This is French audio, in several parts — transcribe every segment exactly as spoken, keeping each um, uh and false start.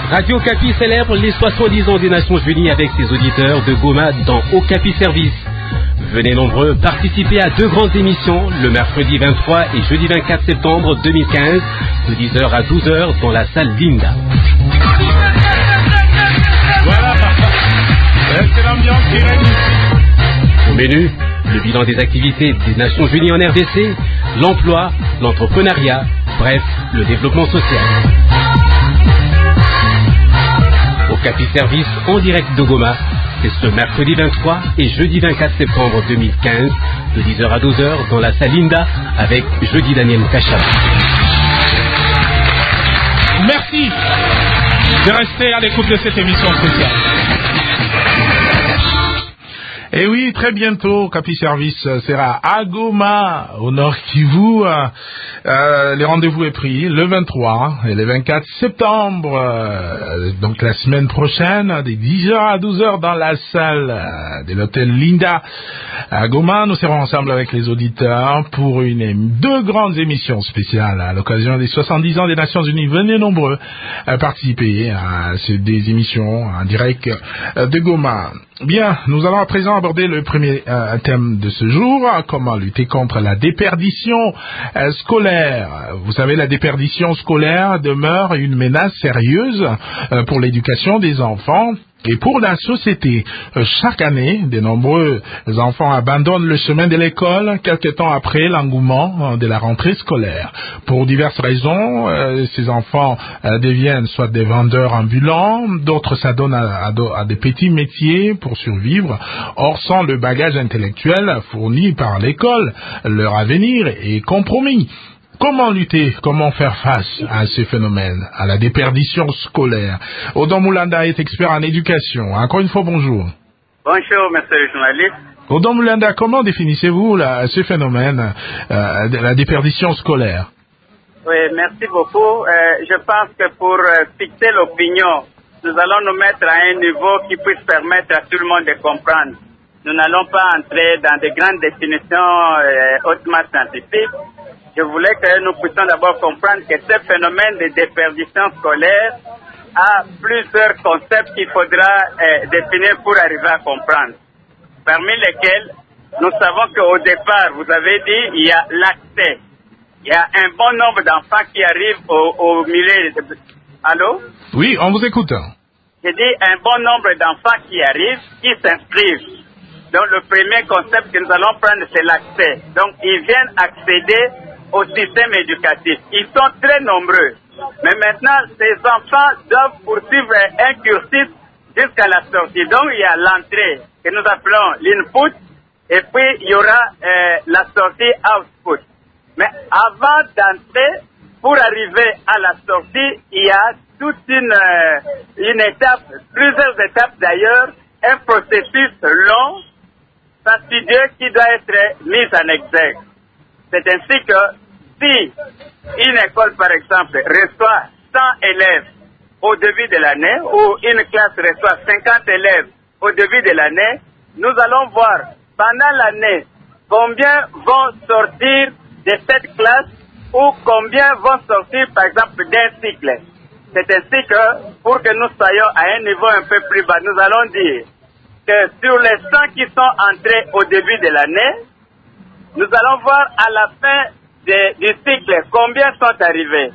Radio Okapi célèbre les soixante-dix ans des Nations Unies avec ses auditeurs de Goma dans Okapi Service. Venez nombreux participer à deux grandes émissions le mercredi vingt-trois et jeudi vingt-quatre septembre deux mille quinze de dix heures à douze heures dans la salle Linda. Voilà, c'est l'ambiance qui règne ici. Au menu, le bilan des activités des Nations Unies en R D C, l'emploi, l'entrepreneuriat, bref, le développement social. Okapi Service en direct de Goma, c'est ce mercredi vingt-trois et jeudi vingt-quatre septembre deux mille quinze, de dix heures à douze heures dans la salle Linda avec Jeudi Daniel Kacha. Merci de rester à l'écoute de cette émission spéciale. Et oui, très bientôt, Okapi Service sera à Goma, au Nord Kivu. Euh, les rendez-vous est pris le vingt-trois et le vingt-quatre septembre, euh, donc la semaine prochaine, de dix heures à douze heures dans la salle euh, de l'hôtel Linda à Goma. Nous serons ensemble avec les auditeurs pour une deux grandes émissions spéciales à l'occasion des soixante-dix ans des Nations Unies. Venez nombreux à participer à ces des émissions en direct de Goma. Bien, nous allons à présent aborder le premier euh, thème de ce jour, comment lutter contre la déperdition euh, scolaire. Vous savez, la déperdition scolaire demeure une menace sérieuse euh, pour l'éducation des enfants et pour la société. Euh, chaque année, de nombreux enfants abandonnent le chemin de l'école quelque temps après l'engouement euh, de la rentrée scolaire. Pour diverses raisons, euh, ces enfants euh, deviennent soit des vendeurs ambulants, d'autres s'adonnent à, à, à des petits métiers pour survivre. Or, sans le bagage intellectuel fourni par l'école, leur avenir est compromis. Comment lutter, comment faire face à ces phénomènes, à la déperdition scolaire? Odon Moulanda est expert en éducation. Encore une fois, bonjour. Bonjour, monsieur le journaliste. Odon Moulanda, comment définissez-vous là, ce phénomène euh, de la déperdition scolaire? Oui, merci beaucoup. Euh, je pense que pour euh, fixer l'opinion, nous allons nous mettre à un niveau qui puisse permettre à tout le monde de comprendre. Nous n'allons pas entrer dans de grandes définitions euh, hautement scientifiques. Je voulais que nous puissions d'abord comprendre que ce phénomène de déperdition scolaire a plusieurs concepts qu'il faudra euh, définir pour arriver à comprendre. Parmi lesquels, nous savons qu'au départ, vous avez dit, il y a l'accès. Il y a un bon nombre d'enfants qui arrivent au, au milieu de... Allô? Oui, on vous écoute. J'ai dit un bon nombre d'enfants qui arrivent, qui s'inscrivent. Donc le premier concept que nous allons prendre, c'est l'accès. Donc ils viennent accéder au système éducatif. Ils sont très nombreux. Mais maintenant, ces enfants doivent poursuivre un cursus jusqu'à la sortie. Donc, il y a l'entrée que nous appelons l'input et puis il y aura euh, la sortie output. Mais avant d'entrer, pour arriver à la sortie, il y a toute une, euh, une étape, plusieurs étapes d'ailleurs, un processus long, fastidieux qui doit être mis en exergue. C'est ainsi que si une école, par exemple, reçoit cent élèves au début de l'année, ou une classe reçoit cinquante élèves au début de l'année, nous allons voir pendant l'année combien vont sortir de cette classe ou combien vont sortir, par exemple, d'un cycle. C'est ainsi que, pour que nous soyons à un niveau un peu plus bas, nous allons dire que sur les cent qui sont entrés au début de l'année, nous allons voir à la fin de, du cycle combien sont arrivés.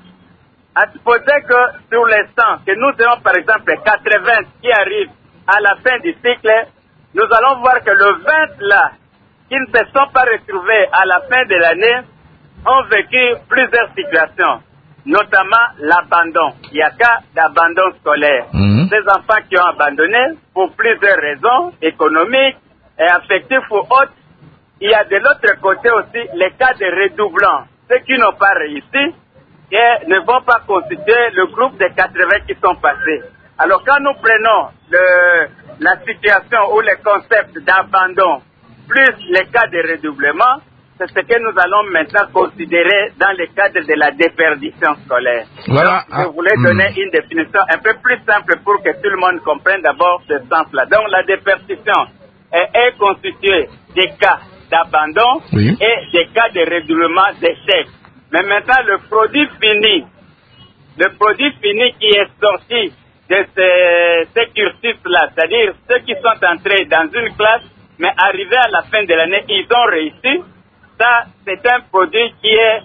À supposer que sur les cent, que nous ayons par exemple quatre-vingts qui arrivent à la fin du cycle, nous allons voir que le vingt là, qui ne se sont pas retrouvés à la fin de l'année, ont vécu plusieurs situations, notamment l'abandon. Il y a cas d'abandon scolaire. Mmh. Ces enfants qui ont abandonné pour plusieurs raisons, économiques et affectives ou autres. Il y a de l'autre côté aussi les cas de redoublants, ceux qui n'ont pas réussi et ne vont pas constituer le groupe de quatre-vingts qui sont passés. Alors quand nous prenons le, la situation ou le concept d'abandon plus les cas de redoublement, c'est ce que nous allons maintenant considérer dans le cadre de la déperdition scolaire. Voilà. Donc, je voulais ah, donner mm. une définition un peu plus simple pour que tout le monde comprenne d'abord ce sens-là. Donc la déperdition est, est constituée des cas d'abandon oui. et des cas de redoublement d'échec. Mais maintenant, le produit fini, le produit fini qui est sorti de ces, ces cursus-là, c'est-à-dire ceux qui sont entrés dans une classe, mais arrivés à la fin de l'année, ils ont réussi. Ça, c'est un produit qui est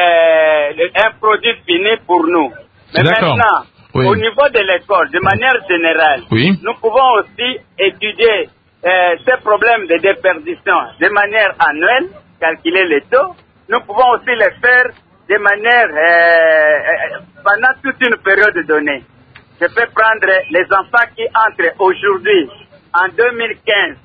euh, un produit fini pour nous. Mais maintenant, oui. Au niveau de l'école, de manière générale, oui. Nous pouvons aussi étudier euh, ces problèmes de déperdition de manière annuelle, calculer les taux. Nous pouvons aussi les faire de manière euh, pendant toute une période donnée. Je peux prendre les enfants qui entrent aujourd'hui, en deux mille quinze,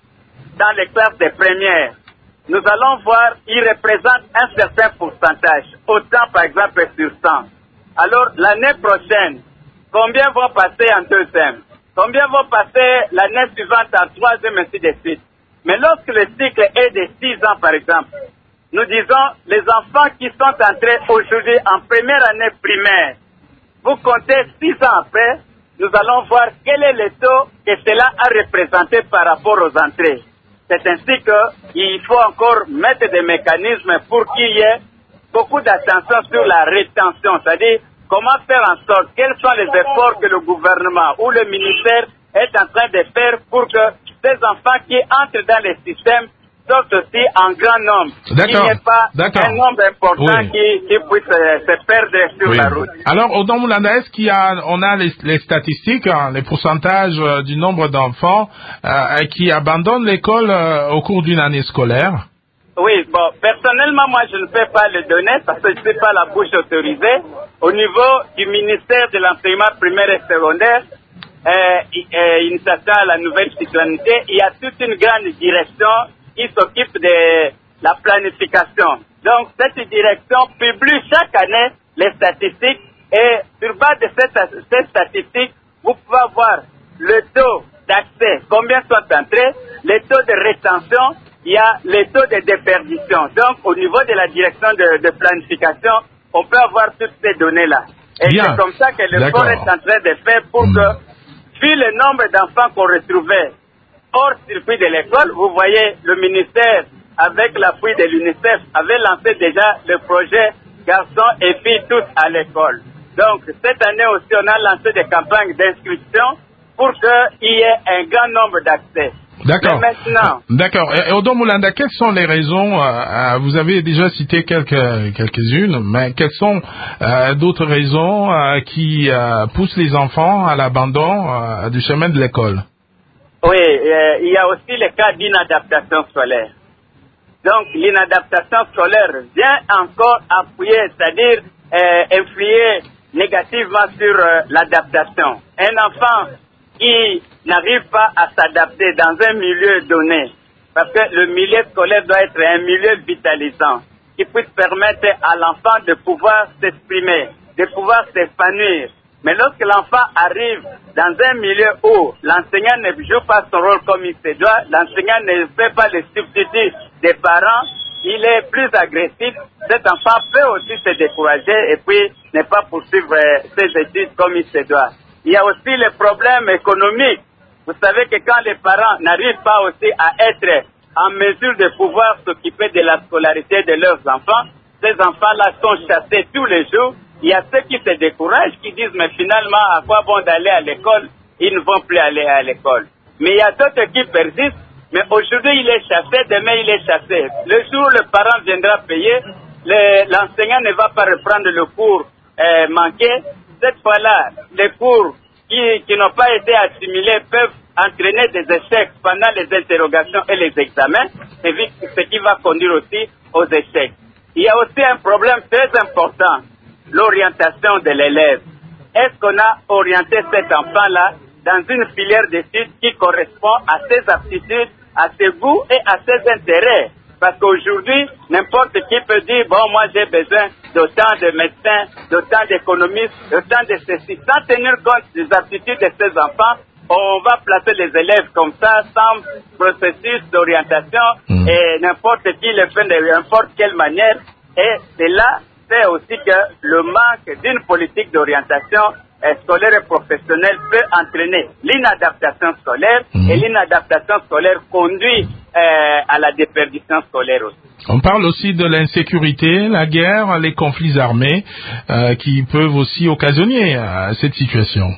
dans les classes de première. Nous allons voir, ils représentent un certain pourcentage, autant par exemple sur cent. Alors, l'année prochaine, combien vont passer en deuxième? Combien vont passer l'année suivante en troisième, ainsi de suite? Mais lorsque le cycle est de six ans, par exemple, nous disons les enfants qui sont entrés aujourd'hui en première année primaire, vous comptez six ans après, nous allons voir quel est le taux que cela a représenté par rapport aux entrées. C'est ainsi qu'il faut encore mettre des mécanismes pour qu'il y ait beaucoup d'attention sur la rétention, c'est-à-dire comment faire en sorte, quels sont les efforts que le gouvernement ou le ministère est en train de faire pour que ces enfants qui entrent dans les systèmes sortent aussi en grand nombre. D'accord. Qu'il n'y ait pas D'accord. un nombre important oui. qui, qui puisse euh, se perdre sur oui. la route. Alors, au Moulanda, est-ce qu'il y a, on a les, les statistiques, hein, les pourcentages euh, du nombre d'enfants euh, qui abandonnent l'école euh, au cours d'une année scolaire? Oui, bon, personnellement, moi, je ne peux pas le donner parce que je ne suis pas la bouche autorisée. Au niveau du ministère de l'enseignement primaire et secondaire, euh, euh, initiation à la nouvelle citoyenneté, il y a toute une grande direction qui s'occupe de la planification. Donc, cette direction publie chaque année les statistiques et sur base de cette, ces statistiques, vous pouvez avoir le taux d'accès, combien sont entrés, les taux de rétention, il y a les taux de déperdition. Donc, au niveau de la direction de, de planification, on peut avoir toutes ces données-là. Et Bien. c'est comme ça que le corps est en train de faire pour mmh. que, vu le nombre d'enfants qu'on retrouvait hors circuit de l'école, vous voyez, le ministère, avec l'appui de l'UNICEF, avait lancé déjà le projet garçons et filles tous à l'école. Donc, cette année aussi, on a lancé des campagnes d'inscription pour qu'il y ait un grand nombre d'accès. D'accord. Mais maintenant... D'accord. Et Odo Moulanda, quelles sont les raisons, euh, vous avez déjà cité quelques, quelques-unes, mais quelles sont euh, d'autres raisons euh, qui euh, poussent les enfants à l'abandon euh, du chemin de l'école? Oui, euh, il y a aussi le cas d'inadaptation scolaire. Donc, l'inadaptation scolaire vient encore appuyer, c'est-à-dire euh, influer négativement sur euh, l'adaptation. Un enfant qui n'arrive pas à s'adapter dans un milieu donné, parce que le milieu scolaire doit être un milieu vitalisant, qui puisse permettre à l'enfant de pouvoir s'exprimer, de pouvoir s'épanouir. Mais lorsque l'enfant arrive dans un milieu où l'enseignant ne joue pas son rôle comme il se doit, l'enseignant ne fait pas le substitut des parents, il est plus agressif, cet enfant peut aussi se décourager et puis ne pas poursuivre ses études comme il se doit. Il y a aussi les problèmes économiques. Vous savez que quand les parents n'arrivent pas aussi à être en mesure de pouvoir s'occuper de la scolarité de leurs enfants, ces enfants-là sont chassés tous les jours. Il y a ceux qui se découragent, qui disent, mais finalement, à quoi bon d'aller à l'école? Ils ne vont plus aller à l'école. Mais il y a d'autres qui persistent, mais aujourd'hui il est chassé, demain il est chassé. Le jour où le parent viendra payer, l'enseignant ne va pas reprendre le cours euh, manqué. Cette fois-là, les cours qui, qui n'ont pas été assimilés peuvent entraîner des échecs pendant les interrogations et les examens, ce qui va conduire aussi aux échecs. Il y a aussi un problème très important, l'orientation de l'élève. Est-ce qu'on a orienté cet enfant-là dans une filière d'études qui correspond à ses aptitudes, à ses goûts et à ses intérêts? Parce qu'aujourd'hui, n'importe qui peut dire, bon, moi j'ai besoin d'autant de médecins, d'autant d'économistes, d'autant de ceci. Sans tenir compte des aptitudes de ces enfants, on va placer les élèves comme ça, sans processus d'orientation, mmh. et n'importe qui le fait de n'importe quelle manière. Et cela fait aussi que le manque d'une politique d'orientation scolaire et professionnelle peut entraîner l'inadaptation scolaire, mmh. et l'inadaptation scolaire conduit euh, à la déperdition scolaire aussi. On parle aussi de l'insécurité, la guerre, les conflits armés euh, qui peuvent aussi occasionner euh, cette situation.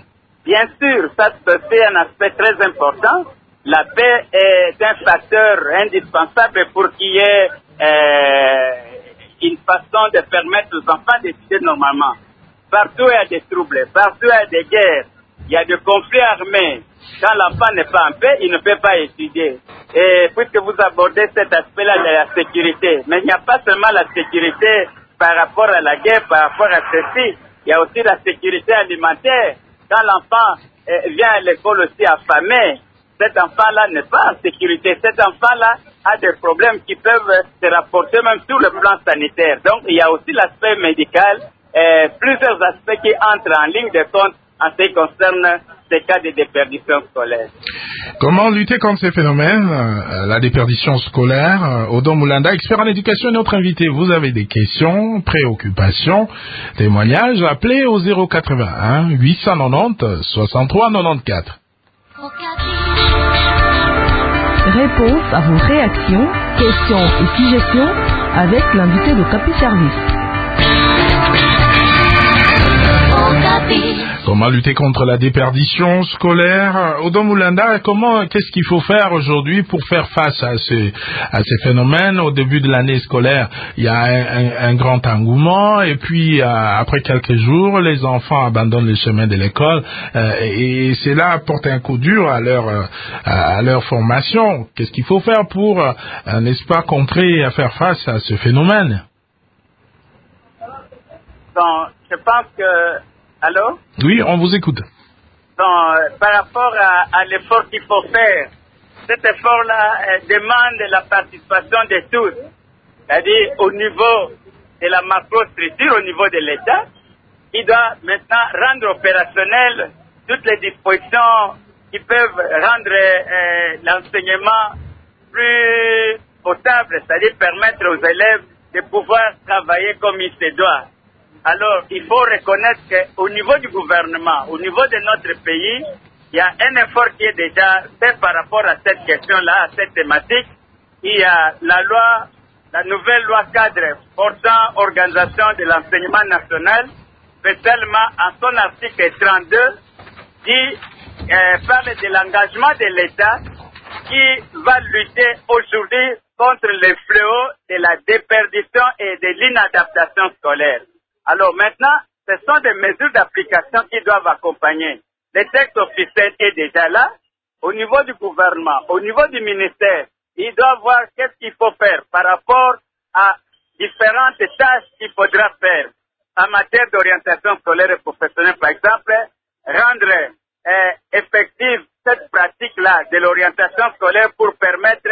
Bien sûr, ça c'est un aspect très important. La paix est un facteur indispensable pour qu'il y ait euh, une façon de permettre aux enfants d'étudier normalement. Partout il y a des troubles, partout il y a des guerres, il y a des conflits armés. Quand l'enfant n'est pas en paix, il ne peut pas étudier. Et puisque vous abordez cet aspect-là de la sécurité, mais il n'y a pas seulement la sécurité par rapport à la guerre, par rapport à ceci, il y a aussi la sécurité alimentaire. Quand l'enfant euh, vient à l'école aussi affamé, cet enfant-là n'est pas en sécurité. Cet enfant-là a des problèmes qui peuvent se rapporter même sur le plan sanitaire. Donc, il y a aussi l'aspect médical, euh, plusieurs aspects qui entrent en ligne de compte en ce qui concerne ces cas de déperdition scolaire. Comment lutter contre ces phénomènes, euh, la déperdition scolaire? euh, Odon Moulanda, expert en éducation, est notre invité. Vous avez des questions, préoccupations, témoignages, appelez au zéro quatre-vingt-un huit cent quatre-vingt-dix soixante-trois quatre-vingt-quatorze. Réponse à vos réactions, questions et suggestions avec l'invité de Capi Service. Comment lutter contre la déperdition scolaire? Odon Moulanda, comment, qu'est-ce qu'il faut faire aujourd'hui pour faire face à ces, à ces phénomènes? Au début de l'année scolaire, il y a un, un, un grand engouement, et puis euh, après quelques jours, les enfants abandonnent le chemin de l'école, euh, et, et cela apporte un coup dur à leur, euh, à leur formation. Qu'est-ce qu'il faut faire pour, euh, n'est-ce pas, contrer et faire face à ce phénomène? Donc, je pense que... Allô? Oui, on vous écoute. Donc, par rapport à, à l'effort qu'il faut faire, cet effort-là euh, demande la participation de tous. C'est-à-dire au niveau de la macrostructure, au niveau de l'État, qui doit maintenant rendre opérationnelles toutes les dispositions qui peuvent rendre euh, l'enseignement plus potable, c'est-à-dire permettre aux élèves de pouvoir travailler comme il se doit. Alors, il faut reconnaître qu'au niveau du gouvernement, au niveau de notre pays, il y a un effort qui est déjà fait par rapport à cette question-là, à cette thématique. Il y a la loi, la nouvelle loi cadre portant organisation de l'enseignement national, spécialement en son article trente-deux, qui euh, parle de l'engagement de l'État qui va lutter aujourd'hui contre les fléaux de la déperdition et de l'inadaptation scolaire. Alors maintenant, ce sont des mesures d'application qui doivent accompagner. Le texte officiel est déjà là. Au niveau du gouvernement, au niveau du ministère, il doit voir qu'est-ce qu'il faut faire par rapport à différentes tâches qu'il faudra faire. En matière d'orientation scolaire et professionnelle, par exemple, rendre euh, effective cette pratique-là de l'orientation scolaire pour permettre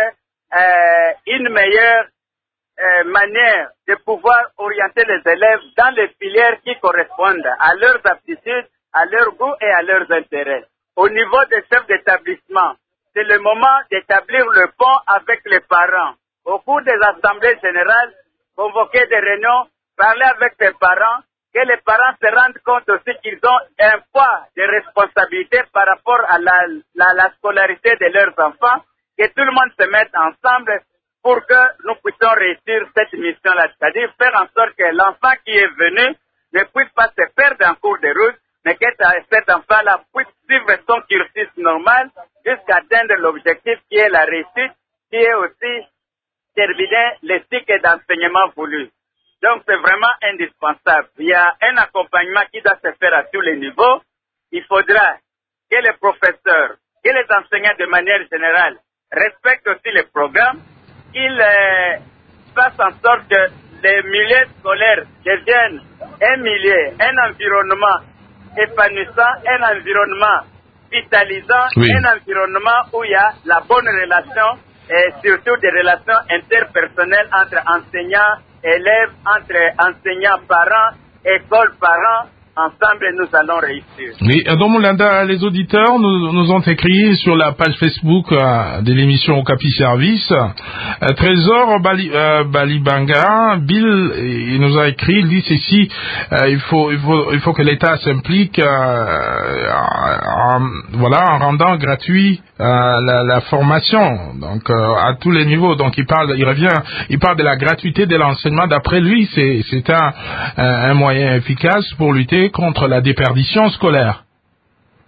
euh, une meilleure Euh, manière de pouvoir orienter les élèves dans les filières qui correspondent à leurs aptitudes, à leurs goûts et à leurs intérêts. Au niveau des chefs d'établissement, c'est le moment d'établir le pont avec les parents. Au cours des assemblées générales, convoquer des réunions, parler avec les parents, que les parents se rendent compte aussi qu'ils ont un poids de responsabilité par rapport à la, la, la scolarité de leurs enfants, que tout le monde se mette ensemble pour que nous puissions réussir cette mission-là, c'est-à-dire faire en sorte que l'enfant qui est venu ne puisse pas se perdre en cours de route, mais que cet enfant-là puisse suivre son cursus normal jusqu'à atteindre l'objectif qui est la réussite, qui est aussi terminer les cycles d'enseignement voulu. Donc c'est vraiment indispensable. Il y a un accompagnement qui doit se faire à tous les niveaux. Il faudra que les professeurs, que les enseignants de manière générale respectent aussi les programmes, qu'ils euh, fassent en sorte que les milieux scolaires deviennent un milieu, un environnement épanouissant, un environnement vitalisant, oui. Un environnement où il y a la bonne relation et surtout des relations interpersonnelles entre enseignants, élèves, entre enseignants, parents, écoles, parents. Ensemble, nous allons réussir. Oui, Odon Moulanda, les auditeurs nous, nous ont écrit sur la page Facebook euh, de l'émission Capi Service. Euh, Trésor Bali, euh, Balibanga, Bill, il nous a écrit, il dit ceci, euh, il faut, il faut, il faut que l'État s'implique, euh, en, voilà, en rendant gratuit euh, la, la formation, donc euh, à tous les niveaux. Donc il parle, il revient, il parle de la gratuité de l'enseignement. D'après lui, c'est, c'est un, un moyen efficace pour lutter contre la déperdition scolaire.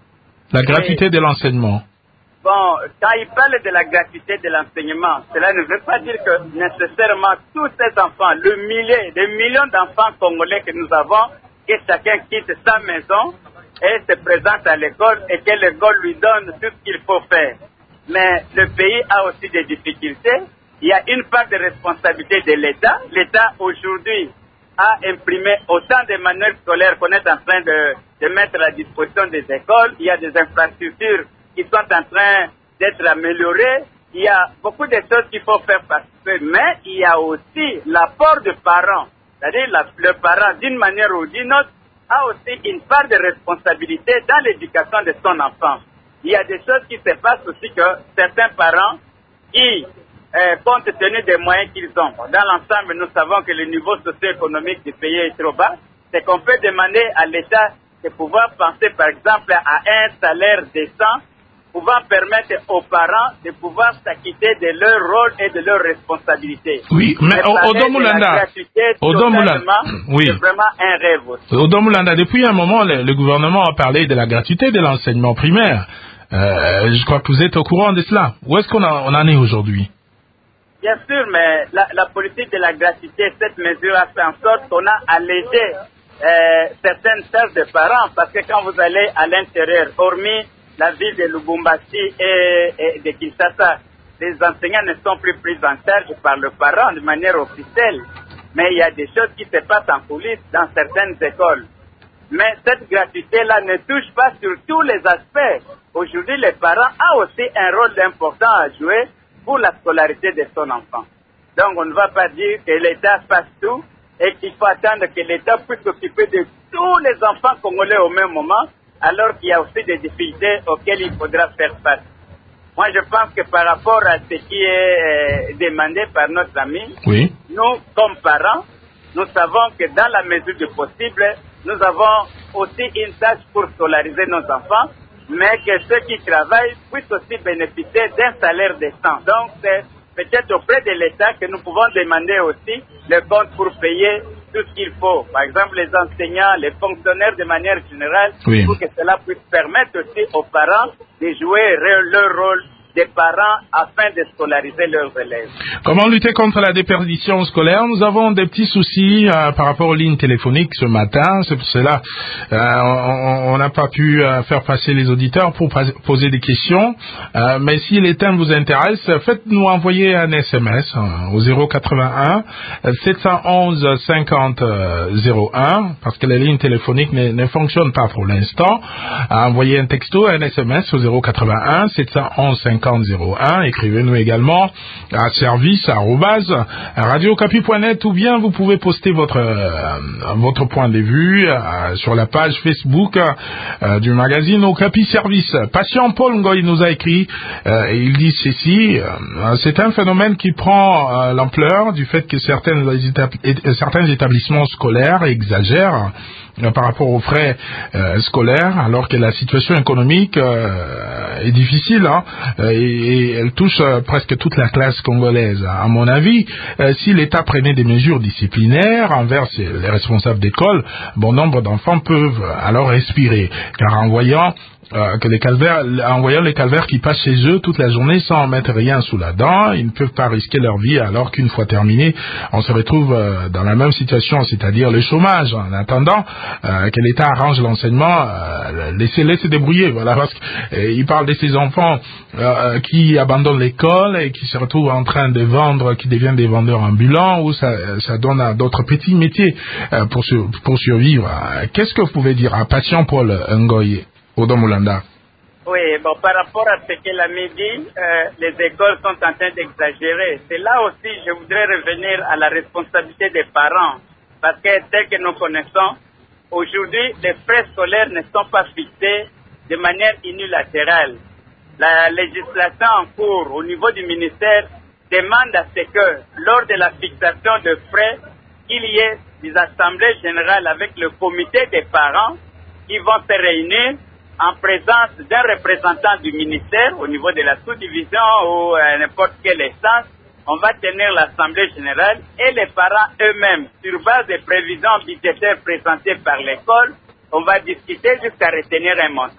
La gratuité Et, de l'enseignement. Bon, quand il parle de la gratuité de l'enseignement, cela ne veut pas dire que nécessairement tous ces enfants, le millier, des millions d'enfants congolais que nous avons, que chacun quitte sa maison et se présente à l'école et que l'école lui donne tout ce qu'il faut faire. Mais le pays a aussi des difficultés. Il y a une part de responsabilité de l'État. L'État aujourd'hui a imprimé autant de manuels scolaires qu'on est en train de, de mettre à la disposition des écoles. Il y a des infrastructures qui sont en train d'être améliorées. Il y a beaucoup de choses qu'il faut faire participer. Mais il y a aussi l'apport des parents. C'est-à-dire la, le parent, d'une manière ou d'une autre, a aussi une part de responsabilité dans l'éducation de son enfant. Il y a des choses qui se passent aussi que certains parents, qui, euh, compte tenu des moyens qu'ils ont, dans l'ensemble, nous savons que le niveau socio-économique du pays est trop bas, c'est qu'on peut demander à l'État de pouvoir penser, par exemple, à un salaire décent, pouvant permettre aux parents de pouvoir s'acquitter de leur rôle et de leurs responsabilités. Oui, mais Odo Moulanda, Odo Moulanda, oui, c'est vraiment un rêve aussi. Odo Moulanda, depuis un moment, le, le gouvernement a parlé de la gratuité de l'enseignement primaire. Euh, je crois que vous êtes au courant de cela. Où est-ce qu'on on en est aujourd'hui? Bien sûr, mais la, la politique de la gratuité, cette mesure a fait en sorte qu'on a allégé euh, certaines tâches de parents, parce que quand vous allez à l'intérieur, hormis la ville de Lubumbashi et, et de Kinshasa, les enseignants ne sont plus pris en charge par le parent de manière officielle. Mais il y a des choses qui se passent en coulisses dans certaines écoles. Mais cette gratuité-là ne touche pas sur tous les aspects. Aujourd'hui, les parents ont aussi un rôle important à jouer pour la scolarité de son enfant. Donc, on ne va pas dire que l'État fasse tout et qu'il faut attendre que l'État puisse s'occuper de tous les enfants congolais au même moment, alors qu'il y a aussi des difficultés auxquelles il faudra faire face. Moi, je pense que par rapport à ce qui est euh, demandé par notre ami, oui, nous, comme parents, nous savons que dans la mesure du possible, nous avons aussi une tâche pour scolariser nos enfants, mais que ceux qui travaillent puissent aussi bénéficier d'un salaire décent. Donc, c'est peut-être auprès de l'État que nous pouvons demander aussi le compte pour payer tout ce qu'il faut. Par exemple, les enseignants, les fonctionnaires de manière générale, oui, pour que cela puisse permettre aussi aux parents de jouer leur rôle des parents afin de scolariser leurs élèves. Comment lutter contre la déperdition scolaire? Nous avons des petits soucis euh, par rapport aux lignes téléphoniques ce matin. C'est pour cela euh, on n'a pas pu euh, faire passer les auditeurs pour poser des questions. Euh, mais si les thèmes vous intéressent, faites-nous envoyer un S M S euh, au zéro quatre-vingt-un sept cent onze cinquante zéro un, parce que les lignes téléphoniques ne, ne fonctionnent pas pour l'instant. Envoyez un texto, un S M S au zéro quatre-vingt-un sept cent onze cinquante zéro un. Écrivez-nous également à service arobase radiocapi point net, ou bien vous pouvez poster votre euh, votre point de vue euh, sur la page Facebook euh, du magazine Okapi Service. Patient Paul Ngoy nous a écrit euh, et il dit ceci: euh, c'est un phénomène qui prend euh, l'ampleur du fait que certaines étab- certains établissements scolaires exagèrent euh, par rapport aux frais euh, scolaires, alors que la situation économique euh, est difficile, hein, et, et elle touche euh, presque toute la classe congolaise. À mon avis, euh, si l'État prenait des mesures disciplinaires envers les responsables d'école, bon nombre d'enfants peuvent alors respirer, car en voyant Euh, que les calvaires, en voyant les calvaires qui passent chez eux toute la journée sans mettre rien sous la dent, ils ne peuvent pas risquer leur vie, alors qu'une fois terminé, on se retrouve euh, dans la même situation, c'est-à-dire le chômage. En attendant euh, que l'État arrange l'enseignement, euh, laissez-les se débrouiller, voilà, parce qu'il parle de ces enfants euh, qui abandonnent l'école et qui se retrouvent en train de vendre, qui deviennent des vendeurs ambulants, ou ça, ça donne à d'autres petits métiers euh, pour, sur, pour survivre. Qu'est-ce que vous pouvez dire à Patient Paul Ngoy? Odo Moulanda. Oui, bon, par rapport à ce que l'ami dit, euh, les écoles sont en train d'exagérer. C'est là aussi, je voudrais revenir à la responsabilité des parents. Parce que, tel que nous connaissons, aujourd'hui, les frais scolaires ne sont pas fixés de manière unilatérale. La législation en cours au niveau du ministère demande à ce que, lors de la fixation de frais, qu'il y ait des assemblées générales avec le comité des parents qui vont se réunir en présence d'un représentant du ministère au niveau de la sous-division ou à n'importe quelle instance. On va tenir l'assemblée générale et les parents eux-mêmes, sur base des prévisions budgétaires présentées par l'école, on va discuter jusqu'à retenir un montant.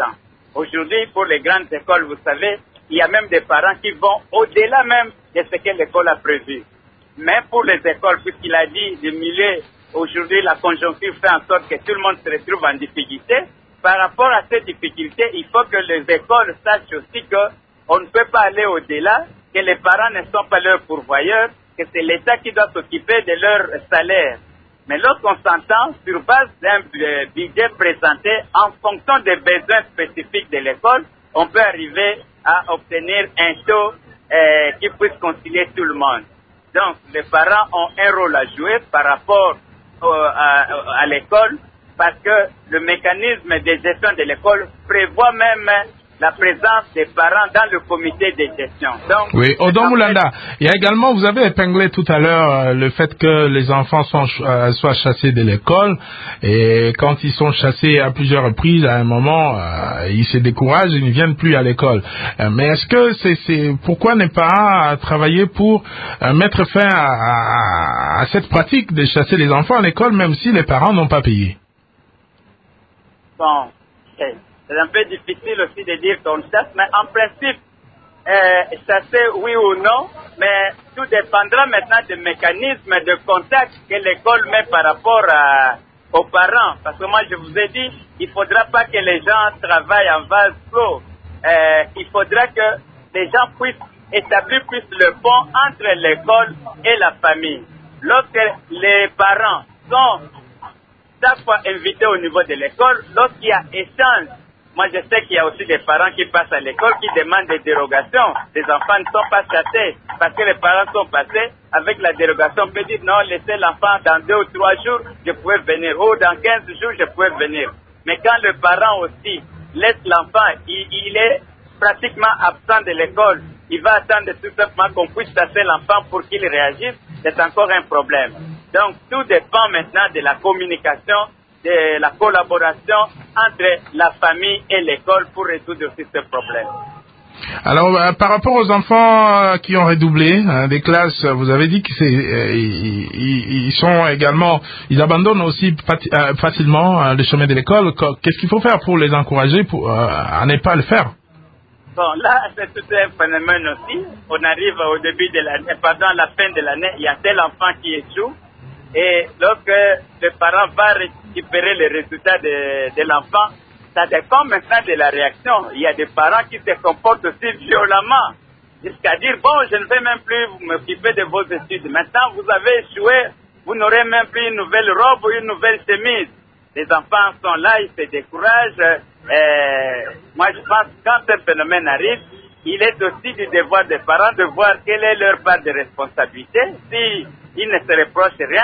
Aujourd'hui, pour les grandes écoles, vous savez, il y a même des parents qui vont au-delà même de ce que l'école a prévu. Mais pour les écoles, puisqu'il a dit de milieu, aujourd'hui la conjoncture fait en sorte que tout le monde se retrouve en difficulté. Par rapport à ces difficultés, il faut que les écoles sachent aussi qu'on ne peut pas aller au-delà, que les parents ne sont pas leurs pourvoyeurs, que c'est l'État qui doit s'occuper de leur salaire. Mais lorsqu'on s'entend sur base d'un budget présenté en fonction des besoins spécifiques de l'école, on peut arriver à obtenir un taux euh, qui puisse concilier tout le monde. Donc, les parents ont un rôle à jouer par rapport au, à, à l'école, parce que le mécanisme de gestion de l'école prévoit même la présence des parents dans le comité de gestion. Donc, oui, Odon Moulanda, il y a également, vous avez épinglé tout à l'heure euh, le fait que les enfants sont, euh, soient chassés de l'école, et quand ils sont chassés à plusieurs reprises, à un moment, euh, ils se découragent, ils ne viennent plus à l'école. Euh, mais est-ce que c'est, c'est pourquoi ne pas travailler pour euh, mettre fin à, à, à cette pratique de chasser les enfants à l'école, même si les parents n'ont pas payé? Bon, okay. C'est un peu difficile aussi de dire qu'on chasse, mais en principe, euh, chasser oui ou non, mais tout dépendra maintenant du mécanisme de contact que l'école met par rapport à, aux parents. Parce que moi, je vous ai dit, il ne faudra pas que les gens travaillent en vase clos. Euh, il faudra que les gens puissent établir plus le pont entre l'école et la famille. Lorsque les parents sont chaque fois invités au niveau de l'école, lorsqu'il y a échange, moi je sais qu'il y a aussi des parents qui passent à l'école qui demandent des dérogations. Les enfants ne sont pas chassés parce que les parents sont passés avec la dérogation. On peut dire non, laissez l'enfant dans deux ou trois jours, je pouvais venir. Ou dans quinze jours, je pouvais venir. Mais quand le parent aussi laisse l'enfant, il, il est pratiquement absent de l'école, il va attendre tout simplement qu'on puisse chasser l'enfant pour qu'il réagisse, c'est encore un problème. Donc tout dépend maintenant de la communication, de la collaboration entre la famille et l'école pour résoudre aussi ce problème. Alors, euh, par rapport aux enfants euh, qui ont redoublé hein, des classes, vous avez dit que c'est, euh, ils, ils sont également, ils abandonnent aussi euh, facilement euh, le chemin de l'école. Qu'est-ce qu'il faut faire pour les encourager pour, euh, à ne pas le faire? Bon, là, c'est tout un phénomène aussi. On arrive au début de l'année, pendant la fin de l'année, il y a tel enfant qui échoue. Et lorsque le parent va récupérer les résultats de, de l'enfant, ça dépend maintenant de la réaction. Il y a des parents qui se comportent aussi violemment, jusqu'à dire, bon, je ne vais même plus m'occuper de vos études. Maintenant, vous avez échoué, vous n'aurez même plus une nouvelle robe ou une nouvelle chemise. Les enfants sont là, ils se découragent. Euh, moi, je pense que quand ce phénomène arrive, il est aussi du devoir des parents de voir quelle est leur part de responsabilité. Si ils ne se reprochent rien,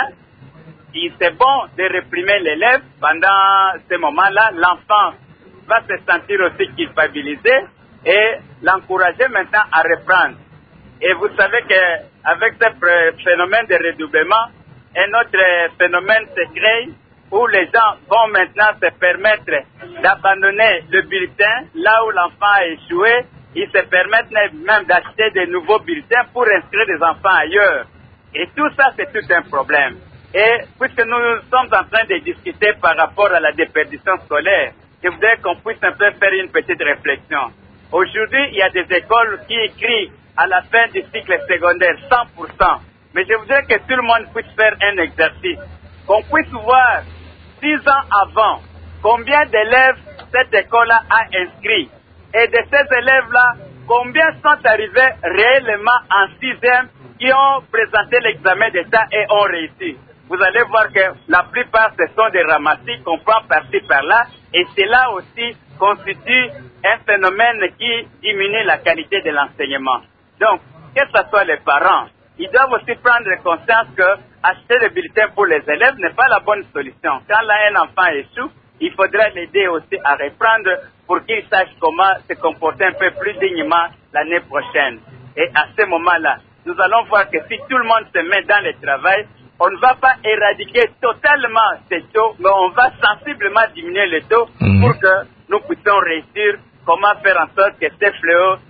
c'est bon de réprimer l'élève. Pendant ce moment-là, l'enfant va se sentir aussi culpabilisé et l'encourager maintenant à reprendre. Et vous savez qu'avec ce phénomène de redoublement, un autre phénomène se crée où les gens vont maintenant se permettre d'abandonner le bulletin là où l'enfant a échoué. Ils se permettent même d'acheter de nouveaux bulletins pour inscrire des enfants ailleurs. Et tout ça, c'est tout un problème. Et puisque nous sommes en train de discuter par rapport à la déperdition scolaire, je voudrais qu'on puisse un peu faire une petite réflexion. Aujourd'hui, il y a des écoles qui écrivent à la fin du cycle secondaire cent pour cent. Mais je voudrais que tout le monde puisse faire un exercice. Qu'on puisse voir six ans avant combien d'élèves cette école-là a inscrit. Et de ces élèves-là, combien sont arrivés réellement en sixième qui ont présenté l'examen d'État et ont réussi. Vous allez voir que la plupart, ce sont des ramassis qu'on prend par-ci par-là. Et cela aussi constitue un phénomène qui diminue la qualité de l'enseignement. Donc, que ce soit les parents, ils doivent aussi prendre conscience que acheter des bulletins pour les élèves n'est pas la bonne solution. Quand là, un enfant échoue, il faudra l'aider aussi à reprendre pour qu'il sache comment se comporter un peu plus dignement l'année prochaine. Et à ce moment-là, nous allons voir que si tout le monde se met dans le travail, on ne va pas éradiquer totalement ces taux, mais on va sensiblement diminuer les taux mmh. pour que nous puissions réussir comment faire en sorte que ces fléaux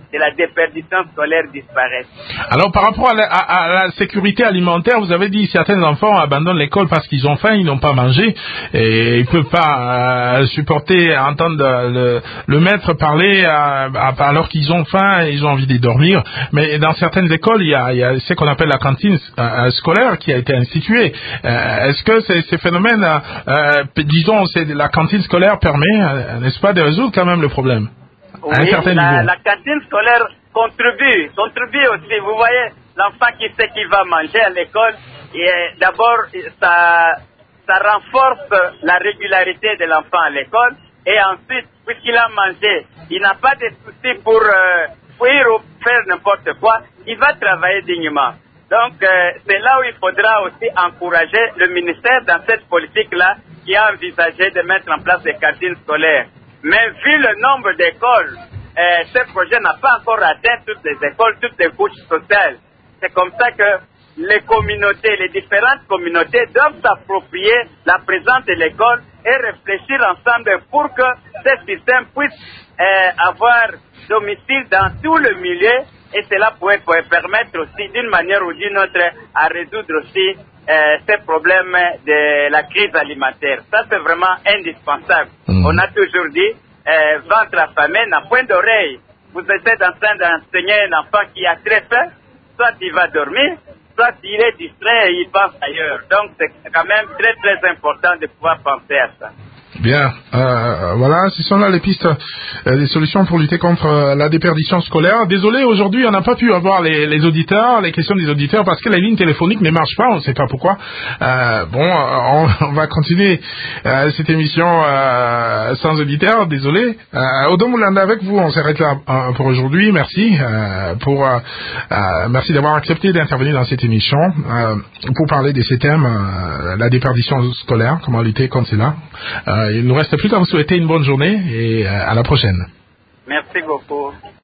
de la déperdition scolaire disparaisse. Alors, par rapport à la, à, à la sécurité alimentaire, vous avez dit certains enfants abandonnent l'école parce qu'ils ont faim, ils n'ont pas mangé, et ils peuvent pas euh, supporter entendre le, le maître parler à, à, alors qu'ils ont faim et ils ont envie de dormir. Mais dans certaines écoles, il y a, il y a ce qu'on appelle la cantine euh, scolaire qui a été instituée. Euh, est-ce que ces, ces phénomènes, euh, disons, c'est, la cantine scolaire permet, euh, n'est-ce pas, de résoudre quand même le problème? Oui, la, la cantine scolaire contribue, contribue aussi. Vous voyez, l'enfant qui sait qu'il va manger à l'école, et d'abord, ça, ça renforce la régularité de l'enfant à l'école, et ensuite, puisqu'il a mangé, il n'a pas de soucis pour euh, fuir ou faire n'importe quoi, il va travailler dignement. Donc, euh, c'est là où il faudra aussi encourager le ministère dans cette politique-là qui a envisagé de mettre en place des cantines scolaires. Mais vu le nombre d'écoles, euh, ce projet n'a pas encore atteint toutes les écoles, toutes les couches sociales. C'est comme ça que les communautés, les différentes communautés doivent s'approprier la présence de l'école et réfléchir ensemble pour que ce système puisse euh, avoir domicile dans tout le milieu, et cela pourrait, pourrait permettre aussi d'une manière ou d'une autre à résoudre aussi euh, ces problèmes de la crise alimentaire. Ça, c'est vraiment indispensable. Mmh. On a toujours dit, euh, ventre affamé n'a point d'oreille. Vous êtes en train d'enseigner un enfant qui a très faim, soit il va dormir, soit il est distrait et il pense ailleurs. Donc, c'est quand même très très important de pouvoir penser à ça. Bien, euh, voilà, ce sont là les pistes, euh, des solutions pour lutter contre euh, la déperdition scolaire. Désolé, aujourd'hui, on n'a pas pu avoir les, les auditeurs, les questions des auditeurs, parce que la ligne téléphonique ne marche pas, on ne sait pas pourquoi. Euh, bon, on, on va continuer euh, cette émission euh, sans auditeurs, désolé. Euh, Odo Moulanda, avec vous, on s'arrête là euh, pour aujourd'hui. Merci euh, pour, euh, euh, merci d'avoir accepté d'intervenir dans cette émission euh, pour parler de ces thèmes, euh, la déperdition scolaire, comment lutter contre cela. Euh, il ne nous reste plus qu'à vous souhaiter une bonne journée et à la prochaine. Merci beaucoup.